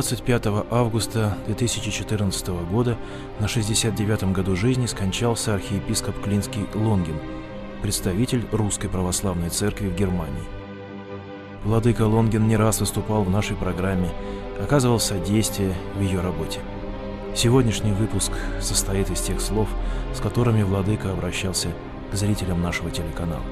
25 августа 2014 года на 69-м году жизни скончался архиепископ Клинский Лонгин, представитель Русской Православной Церкви в Германии. Владыка Лонгин не раз выступал в нашей программе, оказывал содействие в ее работе. Сегодняшний выпуск состоит из тех слов, с которыми владыка обращался к зрителям нашего телеканала.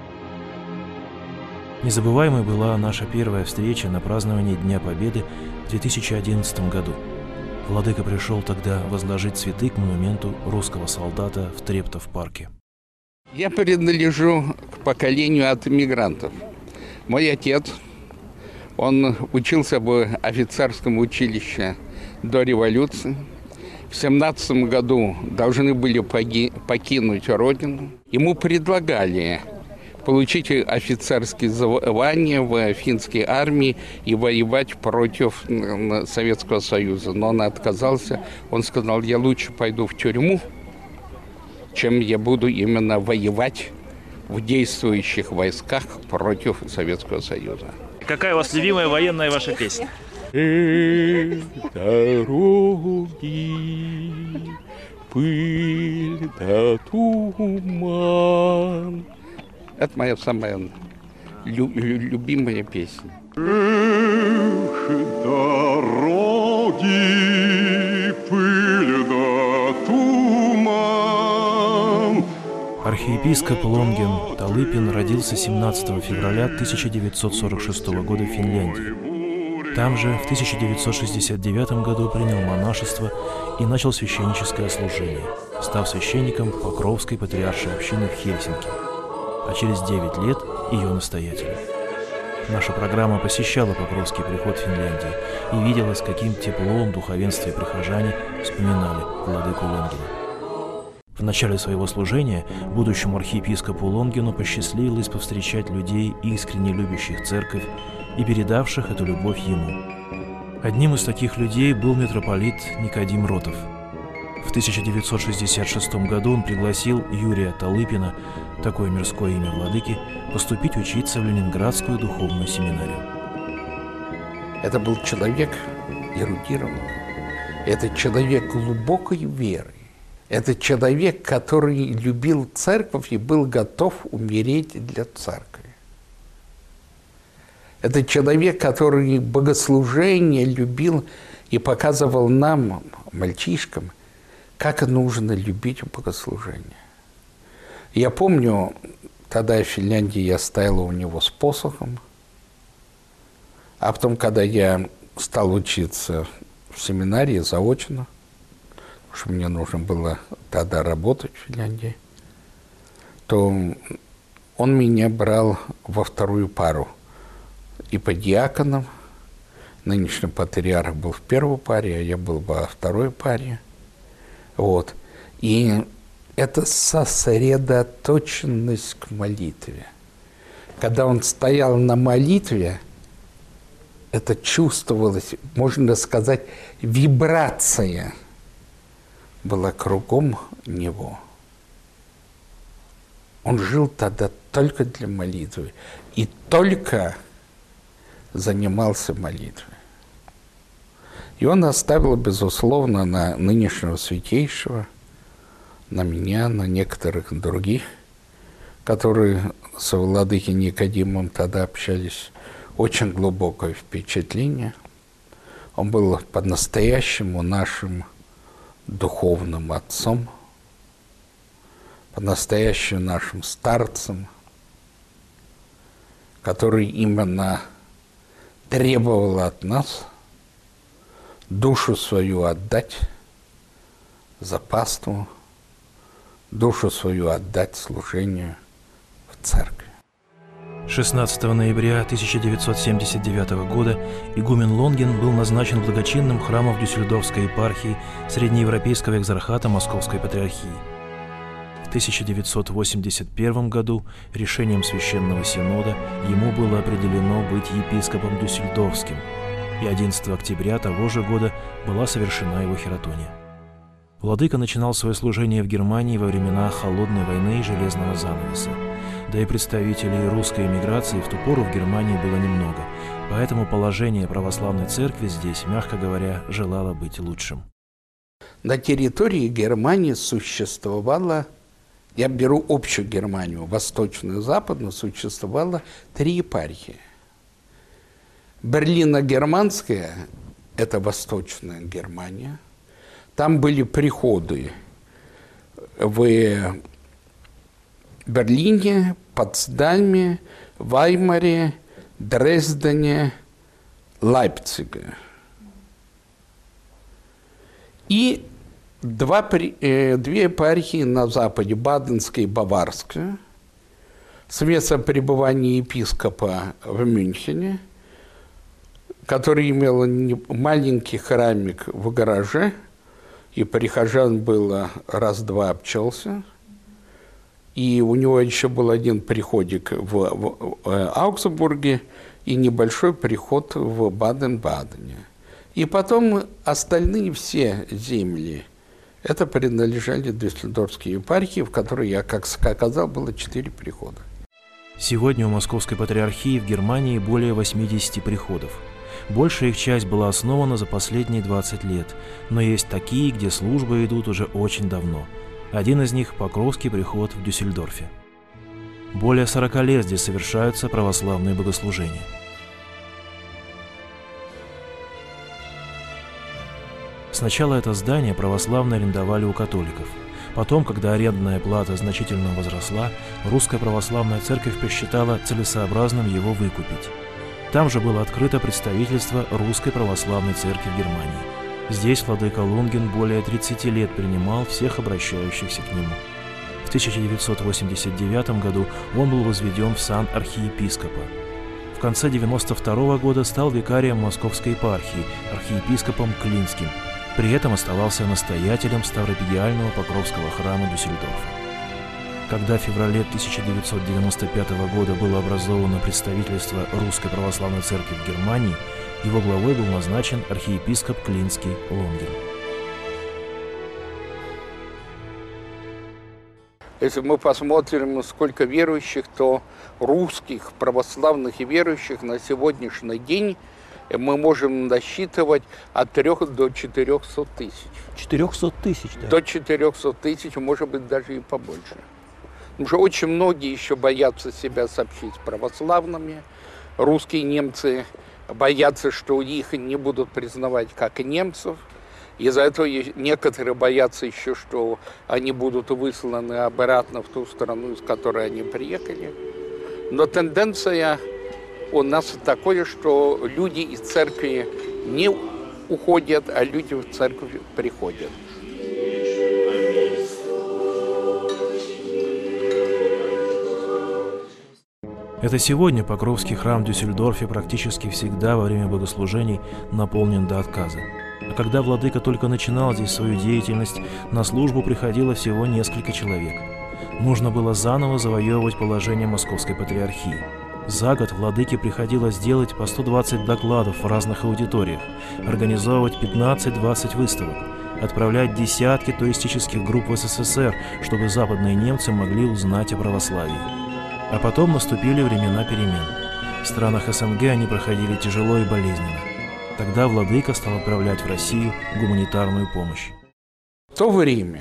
Незабываемой была наша первая встреча на праздновании Дня Победы в 2011 году. Владыка пришел тогда возложить цветы к монументу русского солдата в Трептов-парке. Я принадлежу к поколению от иммигрантов. Мой отец, он учился в офицерском училище до революции. В 17 году должны были покинуть родину. Ему предлагали получить офицерские звания в финской армии и воевать против Советского Союза. Но он отказался. Он сказал, я лучше пойду в тюрьму, чем я буду именно воевать в действующих войсках против Советского Союза. Какая у вас любимая военная ваша песня? Дороги, пыль да туман. Это моя самая любимая песня. Эх, дороги, пыль да туман. Архиепископ Лонгин Талыпин родился 17 февраля 1946 года в Финляндии. Там же в 1969 году принял монашество и начал священническое служение, став священником Покровской патриаршей общины в Хельсинки, а через 9 лет ее настоятелем. Наша программа посещала Покровский приход в Финляндии и видела, с каким теплом духовенство и прихожане вспоминали владыку Лонгина. В начале своего служения будущему архиепископу Лонгину посчастливилось повстречать людей, искренне любящих церковь и передавших эту любовь ему. Одним из таких людей был митрополит Никодим Ротов. В 1966 году он пригласил Юрия Талыпина, такое мирское имя владыки, поступить учиться в Ленинградскую духовную семинарию. Это был человек эрудированный, это человек глубокой веры, это человек, который любил церковь и был готов умереть для церкви. Это человек, который богослужение любил и показывал нам, мальчишкам, как нужно любить богослужение. Я помню, тогда в Финляндии я стоял у него с посохом, а потом, когда я стал учиться в семинарии заочно, потому что мне нужно было тогда работать в Финляндии, то он меня брал во вторую пару. И по диаконам, нынешний патриарх был в первой паре, а я был во второй паре. Вот. И это сосредоточенность к молитве. Когда он стоял на молитве, это чувствовалось, можно сказать, вибрация была кругом него. Он жил тогда только для молитвы и только занимался молитвой. И он оставил, безусловно, на нынешнего святейшего, на меня, на некоторых других, которые со владыкой Никодимом тогда общались, очень глубокое впечатление. Он был по-настоящему нашим духовным отцом, по-настоящему нашим старцем, который именно требовал от нас душу свою отдать за паству, душу свою отдать служению в церкви. 16 ноября 1979 года игумен Лонгин был назначен благочинным храмом Дюссельдорфской епархии Среднеевропейского экзархата Московской патриархии. В 1981 году решением Священного Синода ему было определено быть епископом Дюссельдорфским, и 11 октября того же года была совершена его хиротония. Владыка начинал свое служение в Германии во времена Холодной войны и Железного занавеса. Да и представителей русской эмиграции в ту пору в Германии было немного, поэтому положение православной церкви здесь, мягко говоря, желало быть лучшим. На территории Германии существовало, я беру общую Германию, восточную и западную, существовало 3 епархии. Берлино-Германская – это Восточная Германия. Там были приходы в Берлине, Потсдаме, Ваймаре, Дрездене, Лейпциге. И 2 епархии на западе, Баденская и Баварская, с местом пребывания епископа в Мюнхене, который имел маленький храмик в гараже, и прихожан было раз-два обчелся. И у него еще был один приходик в Аугсбурге и небольшой приход в Баден-Бадене. И потом остальные все земли, это принадлежали Дюссельдорфской епархии, в которой, я как сказал, было 4 прихода. Сегодня у Московской Патриархии в Германии более 80 приходов. Большая их часть была основана за последние 20 лет, но есть такие, где службы идут уже очень давно. Один из них – Покровский приход в Дюссельдорфе. Более 40 лет здесь совершаются православные богослужения. Сначала это здание православные арендовали у католиков. Потом, когда арендная плата значительно возросла, Русская Православная Церковь посчитала целесообразным его выкупить. Там же было открыто представительство Русской Православной Церкви в Германии. Здесь владыка Лунгин более 30 лет принимал всех обращающихся к нему. В 1989 году он был возведен в сан архиепископа. В конце 1992 года стал викарием Московской епархии, архиепископом Клинским. При этом оставался настоятелем Ставропигиального Покровского храма Дюссельдорфа. Когда в феврале 1995 года было образовано представительство Русской Православной Церкви в Германии, его главой был назначен архиепископ Клинский Лунгин. Если мы посмотрим, сколько верующих, то русских, православных и верующих на сегодняшний день мы можем насчитывать от 3 до 400 тысяч. 400 тысяч, да? До 400 тысяч, может быть, даже и побольше. Потому что очень многие еще боятся себя сообщить православными. Русские немцы боятся, что их не будут признавать как немцев. Из-за этого некоторые боятся еще, что они будут высланы обратно в ту страну, из которой они приехали. Но тенденция у нас такое, что люди из церкви не уходят, а люди в церковь приходят. Это сегодня Покровский храм в Дюссельдорфе практически всегда во время богослужений наполнен до отказа. А когда владыка только начинал здесь свою деятельность, на службу приходило всего несколько человек. Нужно было заново завоевывать положение Московской Патриархии. За год владыке приходилось делать по 120 докладов в разных аудиториях, организовывать 15-20 выставок, отправлять десятки туристических групп в СССР, чтобы западные немцы могли узнать о православии. А потом наступили времена перемен. В странах СНГ они проходили тяжело и болезненно. Тогда владыка стал отправлять в Россию гуманитарную помощь. В то время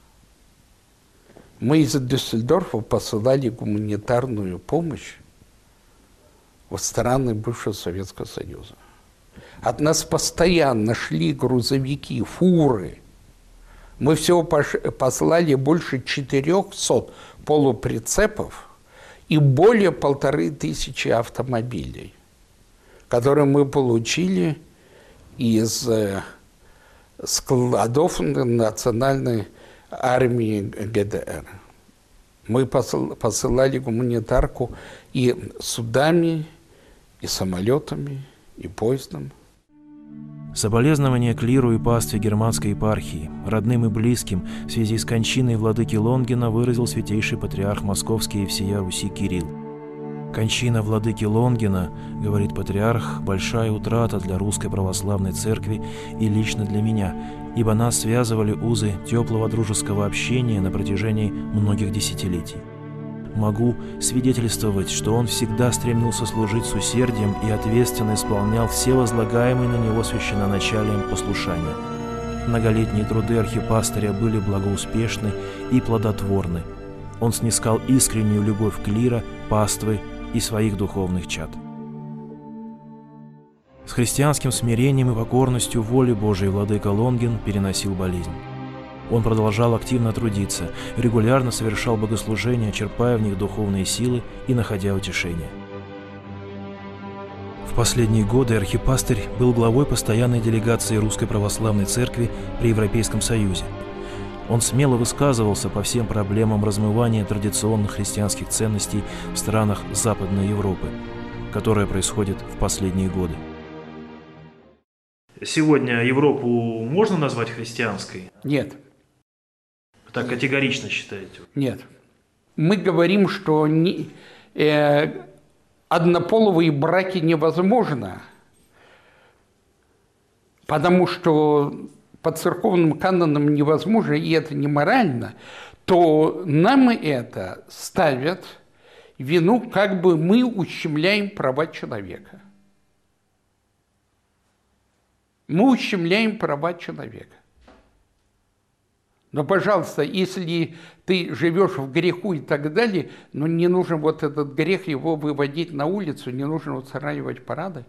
мы из Дюссельдорфа посылали гуманитарную помощь в страны бывшего Советского Союза. От нас постоянно шли грузовики, фуры. Мы всего послали больше 400 полуприцепов и более 1500 автомобилей, которые мы получили из складов национальной армии ГДР. Мы посылали гуманитарку и судами, и самолетами, и поездом. Соболезнования клиру и пастве германской епархии, родным и близким в связи с кончиной владыки Лонгина выразил святейший патриарх Московский и всея Руси Кирилл. «Кончина владыки Лонгина, — говорит патриарх, — большая утрата для Русской Православной Церкви и лично для меня, ибо нас связывали узы теплого дружеского общения на протяжении многих десятилетий. могу свидетельствовать, что он всегда стремился служить с усердием и ответственно исполнял все возлагаемые на него священноначалием послушания. Многолетние труды архипастыря были благоуспешны и плодотворны. Он снискал искреннюю любовь клира, паствы и своих духовных чад. С христианским смирением и покорностью воли Божией владыка Лонгин переносил болезнь. Он продолжал активно трудиться, регулярно совершал богослужения, черпая в них духовные силы и находя утешение. В последние годы архипастырь был главой постоянной делегации Русской Православной Церкви при Европейском Союзе. Он смело высказывался по всем проблемам размывания традиционных христианских ценностей в странах Западной Европы, которое происходит в последние годы. Сегодня Европу можно назвать христианской? Нет. Так категорично считаете? Нет. Мы говорим, что однополые браки невозможно, потому что по церковным канонам невозможно, и это не морально, то нам это ставят вину, как бы мы ущемляем права человека. Мы ущемляем права человека. Но, пожалуйста, если ты живешь в греху и так далее, но не нужно вот этот грех, его выводить на улицу, не нужно устраивать парады.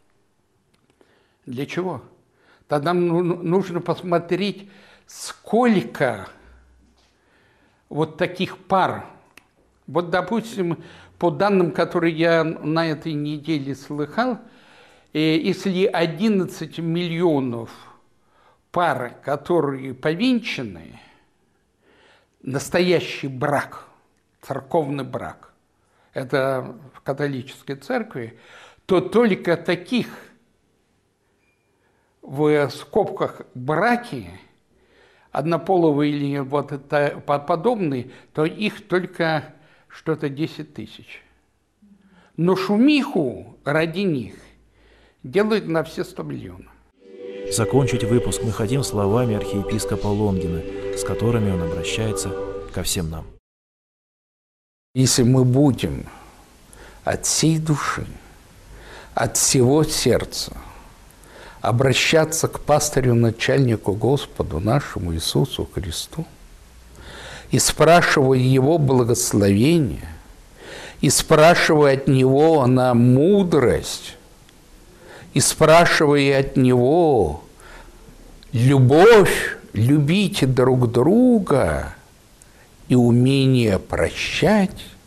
Для чего? Тогда нужно посмотреть, сколько вот таких пар. Вот, допустим, по данным, которые я на этой неделе слыхал, если 11 миллионов пар, которые повенчаны, настоящий брак, церковный брак, это в католической церкви, то только таких в скобках браки, однополые или вот это подобные, то их только что-то 10 тысяч. Но шумиху ради них делают на все 100 миллионов. Закончить выпуск мы хотим словами архиепископа Лонгина, с которыми он обращается ко всем нам. Если мы будем от всей души, от всего сердца обращаться к пастырю, начальнику, Господу нашему Иисусу Христу, и спрашивая Его благословения, и спрашивая от Него на мудрость, и спрашивая от Него любовь, любите друг друга и умение прощать,